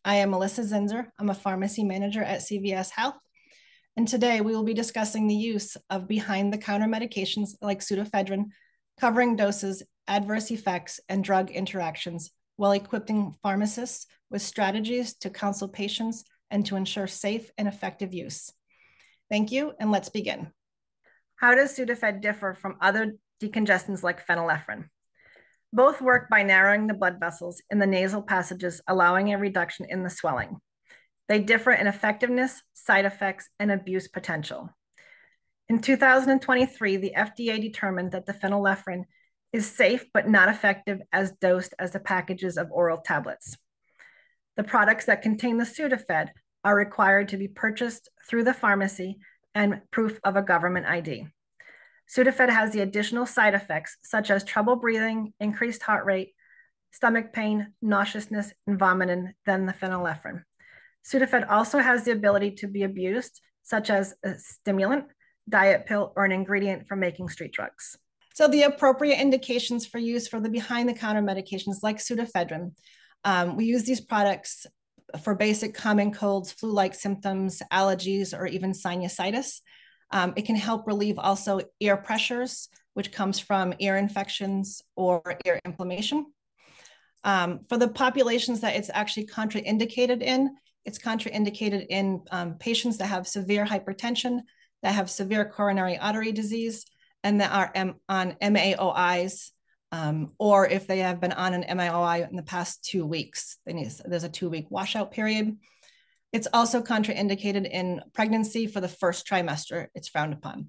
I am Melissa Zinzer. I'm a pharmacy manager at CVS Health. And today we will be discussing the use of behind-the-counter medications like pseudoephedrine, covering doses, adverse effects, and drug interactions while equipping pharmacists with strategies to counsel patients and to ensure safe and effective use. Thank you, and let's begin. How does Sudafed differ from other decongestants like phenylephrine? Both work by narrowing the blood vessels in the nasal passages, allowing a reduction in the swelling. They differ in effectiveness, side effects, and abuse potential. In 2023, the FDA determined that the phenylephrine is safe but not effective as dosed as the packages of oral tablets. The products that contain the Sudafed are required to be purchased through the pharmacy and proof of a government ID. Sudafed has the additional side effects such as trouble breathing, increased heart rate, stomach pain, nauseousness, and vomiting than the phenylephrine. Sudafed also has the ability to be abused, such as a stimulant, diet pill, or an ingredient for making street drugs. So the appropriate indications for use for the behind-the-counter medications like pseudoephedrine. We use these products for basic common colds, flu-like symptoms, allergies, or even sinusitis. It can help relieve also ear pressures, which comes from ear infections or ear inflammation. For the populations that it's actually contraindicated in, it's contraindicated in patients that have severe hypertension, that have severe coronary artery disease, and that are on MAOIs, or if they have been on an MAOI in the past 2 weeks. There's a 2-week washout period. It's also contraindicated in pregnancy for the first trimester. It's frowned upon.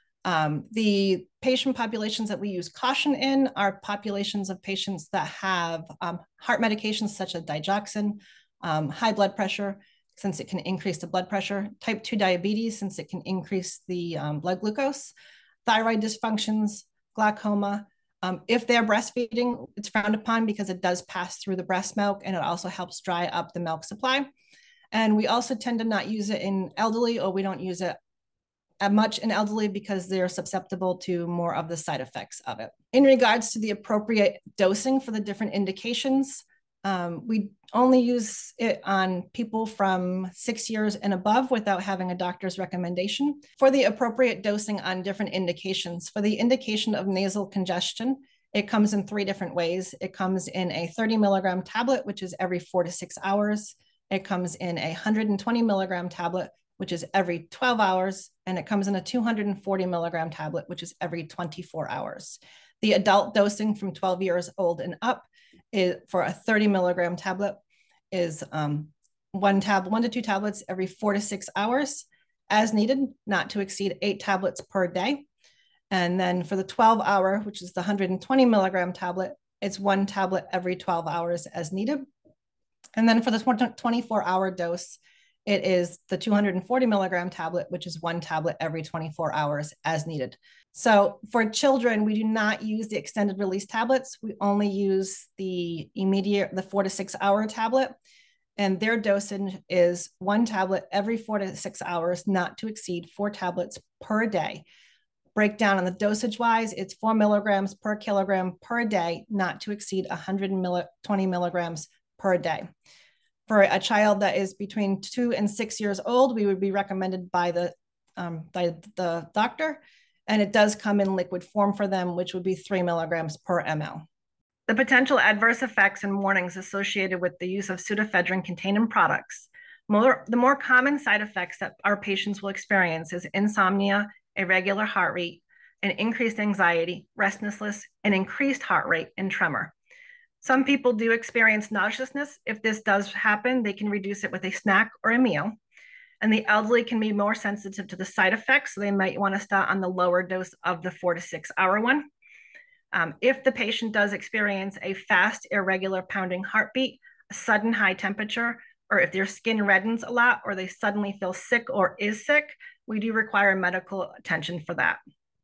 The patient populations that we use caution in are populations of patients that have heart medications such as digoxin, high blood pressure, since it can increase the blood pressure, type 2 diabetes, since it can increase the blood glucose, thyroid dysfunctions, glaucoma. If they're breastfeeding, it's frowned upon because it does pass through the breast milk and it also helps dry up the milk supply. And we also tend to not use it in elderly, or we don't use it much in elderly because they're susceptible to more of the side effects of it. In regards to the appropriate dosing for the different indications, we only use it on people from 6 years and above without having a doctor's recommendation. For the appropriate dosing on different indications, for the indication of nasal congestion, it comes in 3 different ways. It comes in a 30 milligram tablet, which is every 4 to 6 hours. It comes in a 120 milligram tablet, which is every 12 hours. And it comes in a 240 milligram tablet, which is every 24 hours. The adult dosing from 12 years old and up is for a 30 milligram tablet is 1 to 2 tablets every 4 to 6 hours as needed, not to exceed 8 tablets per day. And then for the 12-hour, which is the 120 milligram tablet, it's 1 tablet every 12 hours as needed. And then for the 24-hour dose, it is the 240 milligram tablet, which is 1 tablet every 24 hours as needed. So for children, we do not use the extended release tablets. We only use the 4 to 6 hour tablet. And their dosage is 1 tablet every 4 to 6 hours, not to exceed 4 tablets per day. Breakdown on the dosage wise, it's 4 milligrams per kilogram per day, not to exceed 120 milligrams per day. For a child that is between 2 and 6 years old, we would be recommended by the doctor, and it does come in liquid form for them, which would be 3 milligrams per ml. The potential adverse effects and warnings associated with the use of pseudoephedrine containing products. The more common side effects that our patients will experience is insomnia, irregular heart rate, and increased anxiety, restlessness, and increased heart rate and tremor. Some people do experience nauseousness. If this does happen, they can reduce it with a snack or a meal. And the elderly can be more sensitive to the side effects, so they might want to start on the lower dose of the 4 to 6 hour one. If the patient does experience a fast, irregular pounding heartbeat, a sudden high temperature, or if their skin reddens a lot, or they suddenly feel sick or is sick, we do require medical attention for that.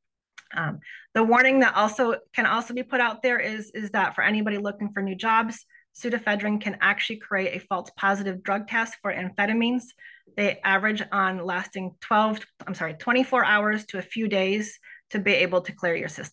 The warning that can also be put out there is that for anybody looking for new jobs, pseudoephedrine can actually create a false positive drug test for amphetamines. They average on lasting 24 hours to a few days to be able to clear your system.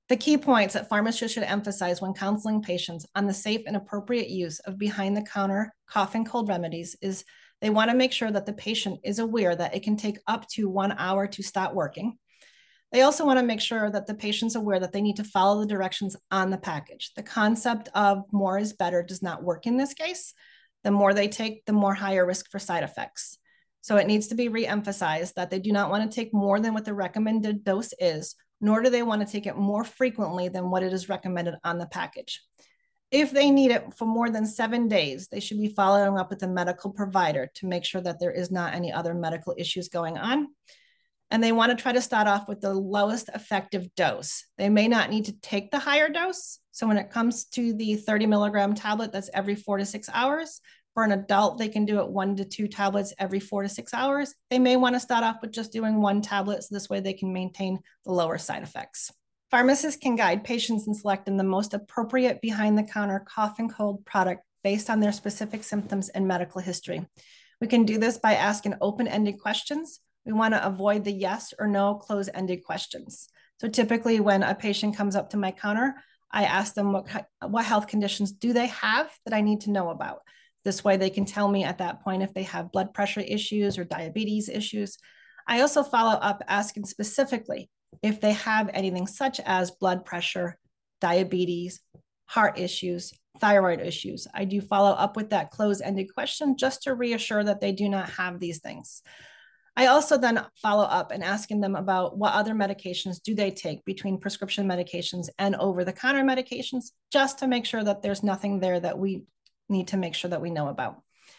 The key points that pharmacists should emphasize when counseling patients on the safe and appropriate use of behind-the-counter cough and cold remedies is they want to make sure that the patient is aware that it can take up to 1 hour to stop working. They also want to make sure that the patient's aware that they need to follow the directions on the package. The concept of more is better does not work in this case. The more they take, the more higher risk for side effects. So it needs to be re-emphasized that they do not want to take more than what the recommended dose is, nor do they want to take it more frequently than what it is recommended on the package. If they need it for more than 7 days, they should be following up with a medical provider to make sure that there is not any other medical issues going on. And they want to try to start off with the lowest effective dose. They may not need to take the higher dose. So when it comes to the 30 milligram tablet, that's every 4 to 6 hours. For an adult, they can do it 1 to 2 tablets every 4 to 6 hours. They may want to start off with just doing 1 tablet, so this way they can maintain the lower side effects. Pharmacists can guide patients in selecting the most appropriate behind-the-counter cough and cold product based on their specific symptoms and medical history. We can do this by asking open-ended questions. We want to avoid the yes or no close-ended questions. So typically when a patient comes up to my counter, I ask them what health conditions do they have that I need to know about. This way they can tell me at that point if they have blood pressure issues or diabetes issues. I also follow up asking specifically if they have anything such as blood pressure, diabetes, heart issues, thyroid issues. I do follow up with that close-ended question just to reassure that they do not have these things. I also then follow up and asking them about what other medications do they take between prescription medications and over-the-counter medications, just to make sure that there's nothing there that we need to make sure that we know about.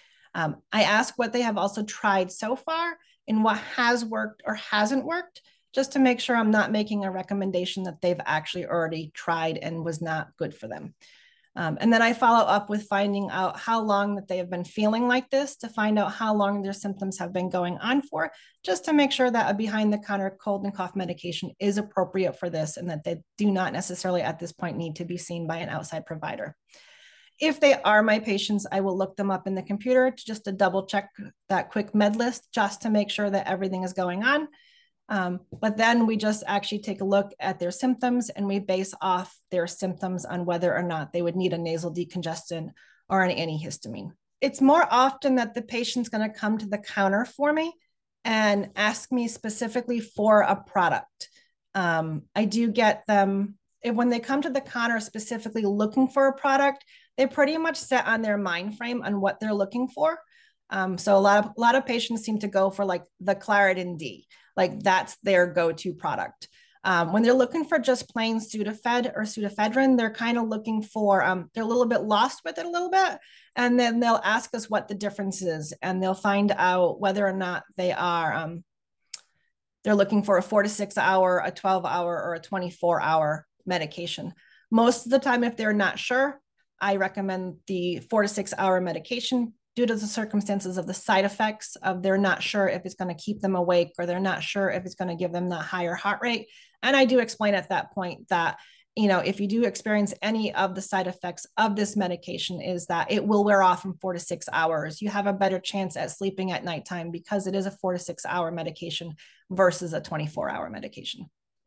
I ask what they have also tried so far and what has worked or hasn't worked, just to make sure I'm not making a recommendation that they've actually already tried and was not good for them. And then I follow up with finding out how long that they have been feeling like this, to find out how long their symptoms have been going on for, just to make sure that a behind-the-counter cold and cough medication is appropriate for this and that they do not necessarily at this point need to be seen by an outside provider. If they are my patients, I will look them up in the computer to double check that quick med list just to make sure that everything is going on. But then we just actually take a look at their symptoms and we base off their symptoms on whether or not they would need a nasal decongestant or an antihistamine. It's more often that the patient's going to come to the counter for me and ask me specifically for a product. I do get them, when they come to the counter specifically looking for a product, they pretty much set on their mind frame on what they're looking for. So a lot of patients seem to go for like the Claritin D, like that's their go-to product. When they're looking for just plain Sudafed or pseudoephedrine, they're kind of looking for, they're a little bit lost with it a little bit. And then they'll ask us what the difference is and they'll find out whether or not they are, they're looking for a 4 to 6 hour, a 12-hour, or a 24-hour medication. Most of the time, if they're not sure, I recommend the 4 to 6 hour medication due to the circumstances of the side effects of they're not sure if it's going to keep them awake or they're not sure if it's going to give them that higher heart rate. And I do explain at that point that, you know, if you do experience any of the side effects of this medication is that it will wear off in 4 to 6 hours. You have a better chance at sleeping at nighttime because it is a 4 to 6 hour medication versus a 24-hour medication.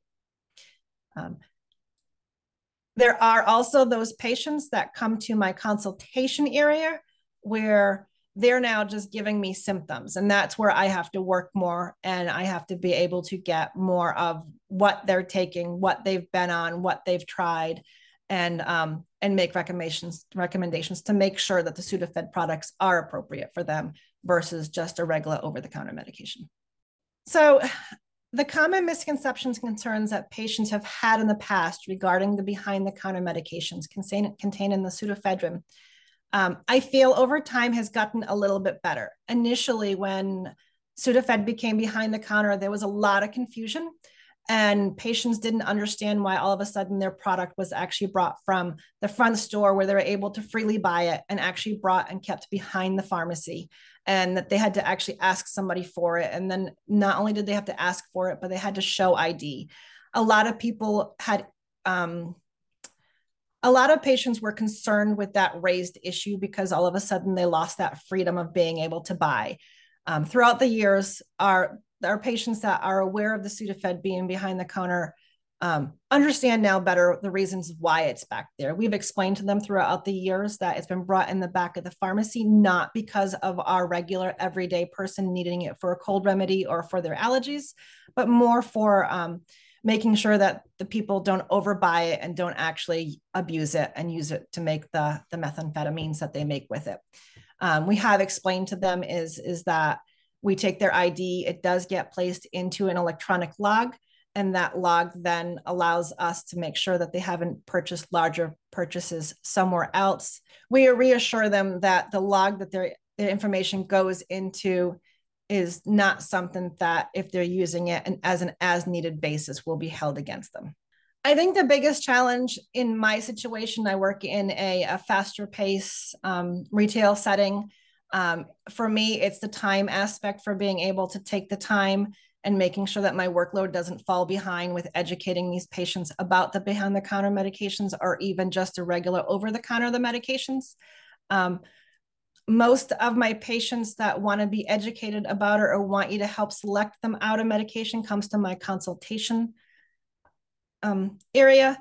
There are also those patients that come to my consultation area where they're now just giving me symptoms. And that's where I have to work more and I have to be able to get more of what they're taking, what they've been on, what they've tried, and make recommendations to make sure that the Sudafed products are appropriate for them versus just a regular over-the-counter medication. So the common misconceptions and concerns that patients have had in the past regarding the behind-the-counter medications contained in the pseudoephedrine, I feel over time has gotten a little bit better. Initially, when Sudafed became behind the counter, there was a lot of confusion and patients didn't understand why all of a sudden their product was actually brought from the front store where they were able to freely buy it and actually brought and kept behind the pharmacy, and that they had to actually ask somebody for it. And then not only did they have to ask for it, but they had to show ID. A lot of people had, a lot of patients were concerned with that raised issue because all of a sudden they lost that freedom of being able to buy. Throughout the years, our patients that are aware of the Sudafed being behind the counter understand now better the reasons why it's back there. We've explained to them throughout the years that it's been brought in the back of the pharmacy, not because of our regular everyday person needing it for a cold remedy or for their allergies, but more for making sure that the people don't overbuy it and don't actually abuse it and use it to make the methamphetamines that they make with it. We have explained to them is that we take their ID, it does get placed into an electronic log, and that log then allows us to make sure that they haven't purchased larger purchases somewhere else. We reassure them that the log that their information goes into is not something that if they're using it and as an as needed basis will be held against them. I think the biggest challenge in my situation, I work in a faster pace retail setting. For me, it's the time aspect for being able to take the time and making sure that my workload doesn't fall behind with educating these patients about the behind the counter medications or even just a regular over the counter the medications. Most of my patients that want to be educated about it or want you to help select them out of medication comes to my consultation area.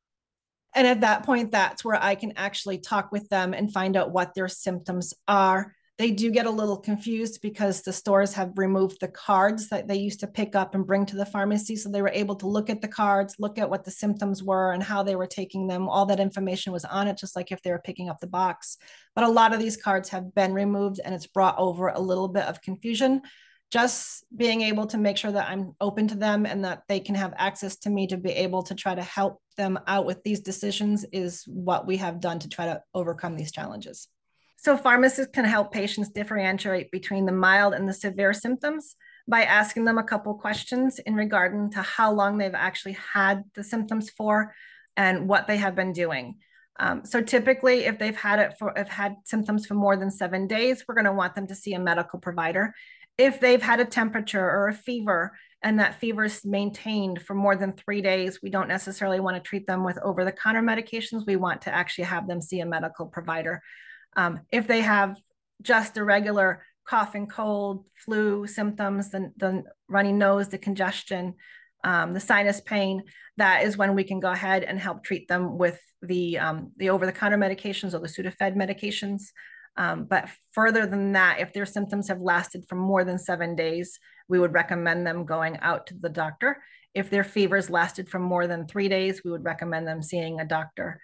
And at that point, that's where I can actually talk with them and find out what their symptoms are. They do get a little confused because the stores have removed the cards that they used to pick up and bring to the pharmacy. So they were able to look at the cards, look at what the symptoms were and how they were taking them. All that information was on it, just like if they were picking up the box. But a lot of these cards have been removed and it's brought over a little bit of confusion. Just being able to make sure that I'm open to them and that they can have access to me to be able to try to help them out with these decisions is what we have done to try to overcome these challenges. So pharmacists can help patients differentiate between the mild and the severe symptoms by asking them a couple questions in regard to how long they've actually had the symptoms for and what they have been doing. So typically, if they've had symptoms for more than 7 days, we're going to want them to see a medical provider. If they've had a temperature or a fever and that fever is maintained for more than 3 days, we don't necessarily want to treat them with over-the-counter medications. We want to actually have them see a medical provider. If they have just a regular cough and cold, flu symptoms, the runny nose, the congestion, the sinus pain, that is when we can go ahead and help treat them with the over-the-counter medications or the Sudafed medications. But further than that, if their symptoms have lasted for more than 7 days, we would recommend them going out to the doctor. If their fevers lasted for more than 3 days, we would recommend them seeing a doctor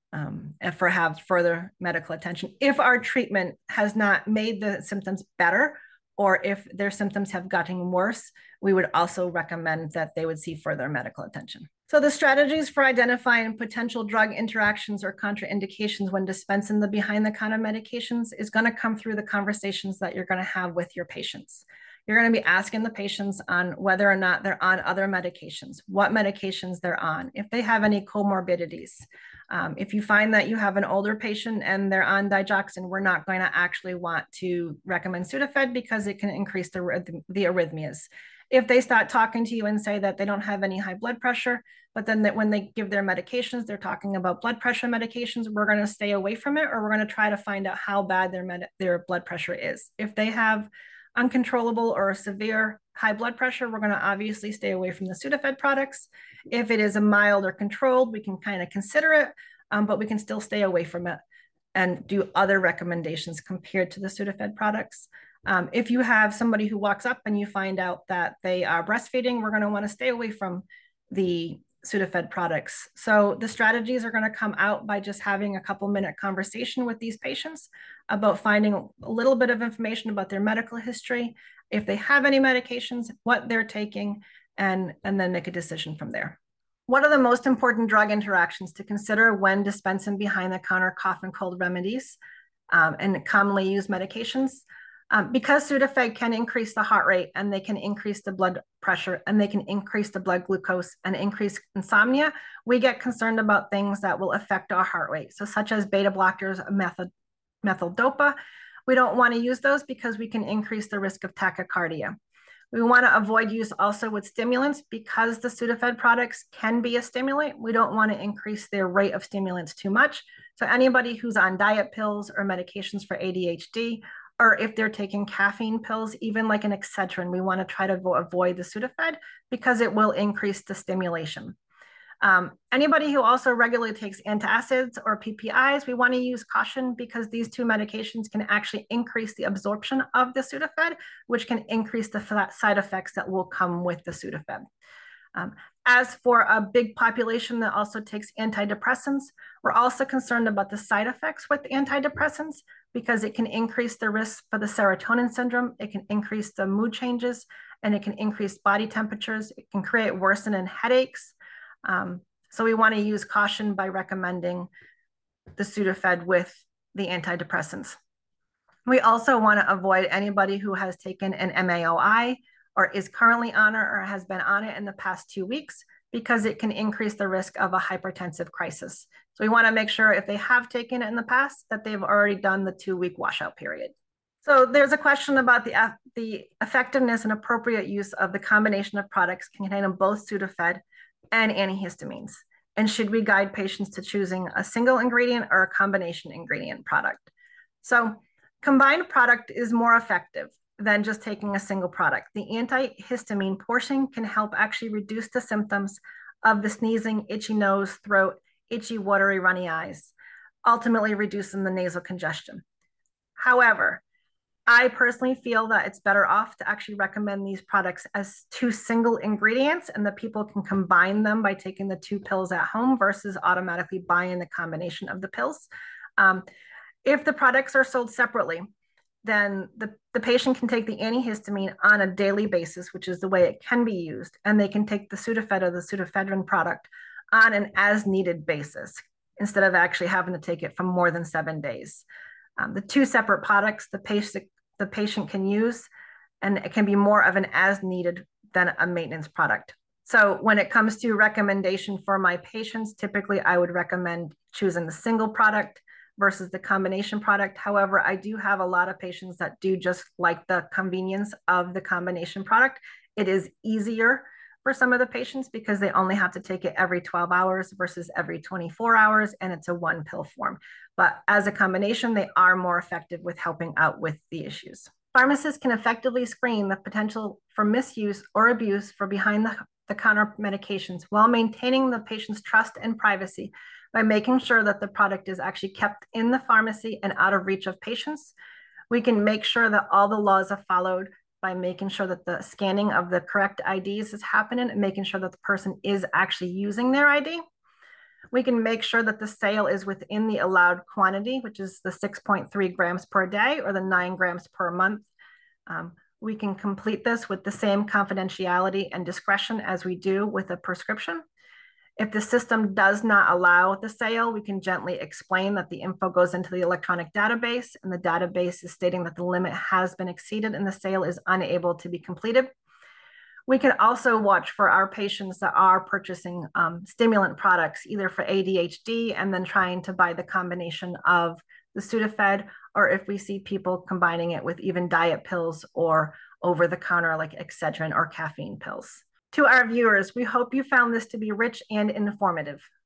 for have further medical attention. If our treatment has not made the symptoms better, or if their symptoms have gotten worse, we would also recommend that they would see further medical attention. So the strategies for identifying potential drug interactions or contraindications when dispensing the behind-the-counter medications is going to come through the conversations that you're going to have with your patients. You're going to be asking the patients on whether or not they're on other medications, what medications they're on, if they have any comorbidities. If you find that you have an older patient and they're on digoxin, we're not going to actually want to recommend Sudafed because it can increase the arrhythmias. If they start talking to you and say that they don't have any high blood pressure, but then that when they give their medications, they're talking about blood pressure medications, we're going to stay away from it, or we're going to try to find out how bad their blood pressure is. If they have uncontrollable or severe high blood pressure, we're going to obviously stay away from the Sudafed products. If it is a mild or controlled, we can kind of consider it, but we can still stay away from it and do other recommendations compared to the Sudafed products. If you have somebody who walks up and you find out that they are breastfeeding, we're going to want to stay away from the Sudafed products. So the strategies are going to come out by just having a couple-minute conversation with these patients about finding a little bit of information about their medical history, if they have any medications, what they're taking, and then make a decision from there. What are the most important drug interactions to consider when dispensing behind-the-counter cough and cold remedies and commonly used medications? Because Sudafed can increase the heart rate and they can increase the blood pressure and they can increase the blood glucose and increase insomnia, we get concerned about things that will affect our heart rate. So such as beta blockers, methyl-dopa, we don't want to use those because we can increase the risk of tachycardia. We want to avoid use also with stimulants because the Sudafed products can be a stimulant. We don't want to increase their rate of stimulants too much. So anybody who's on diet pills or medications for ADHD, or if they're taking caffeine pills, even like an Excedrin, we want to try to avoid the Sudafed because it will increase the stimulation. Anybody who also regularly takes antacids or PPIs, we want to use caution because these two medications can actually increase the absorption of the Sudafed, which can increase the side effects that will come with the Sudafed. As for a big population that also takes antidepressants, we're also concerned about the side effects with antidepressants because it can increase the risk for the serotonin syndrome, it can increase the mood changes, and it can increase body temperatures. It can create worsening headaches. So we want to use caution by recommending the Sudafed with the antidepressants. We also want to avoid anybody who has taken an MAOI or is currently on it or has been on it in the past 2 weeks because it can increase the risk of a hypertensive crisis. So we want to make sure if they have taken it in the past that they've already done the 2-week washout period. So there's a question about the effectiveness and appropriate use of the combination of products containing both Sudafed and antihistamines. And should we guide patients to choosing a single ingredient or a combination ingredient product? So combined product is more effective than just taking a single product. The antihistamine portion can help actually reduce the symptoms of the sneezing, itchy nose, throat, itchy, watery, runny eyes, ultimately reducing the nasal congestion. However, I personally feel that it's better off to actually recommend these products as 2 single ingredients and that people can combine them by taking the 2 pills at home versus automatically buying the combination of the pills. If the products are sold separately, then the patient can take the antihistamine on a daily basis, which is the way it can be used, and they can take the Sudafed or the pseudoephedrine product on an as-needed basis instead of actually having to take it for more than 7 days. The 2 separate products the patient can use, and it can be more of an as-needed than a maintenance product. So when it comes to recommendation for my patients, typically I would recommend choosing the single product versus the combination product. However, I do have a lot of patients that do just like the convenience of the combination product. It is easier for some of the patients because they only have to take it every 12 hours versus every 24 hours, and it's a 1 pill form. But as a combination, they are more effective with helping out with the issues. Pharmacists can effectively screen the potential for misuse or abuse for behind-the-counter medications while maintaining the patient's trust and privacy by making sure that the product is actually kept in the pharmacy and out of reach of patients. We can make sure that all the laws are followed by making sure that the scanning of the correct IDs is happening and making sure that the person is actually using their ID. We can make sure that the sale is within the allowed quantity, which is the 6.3 grams per day or the 9 grams per month. We can complete this with the same confidentiality and discretion as we do with a prescription. If the system does not allow the sale, we can gently explain that the info goes into the electronic database and the database is stating that the limit has been exceeded and the sale is unable to be completed. We can also watch for our patients that are purchasing stimulant products, either for ADHD and then trying to buy the combination of the Sudafed, or if we see people combining it with even diet pills or over-the-counter like Excedrin or caffeine pills. To our viewers, we hope you found this to be rich and informative.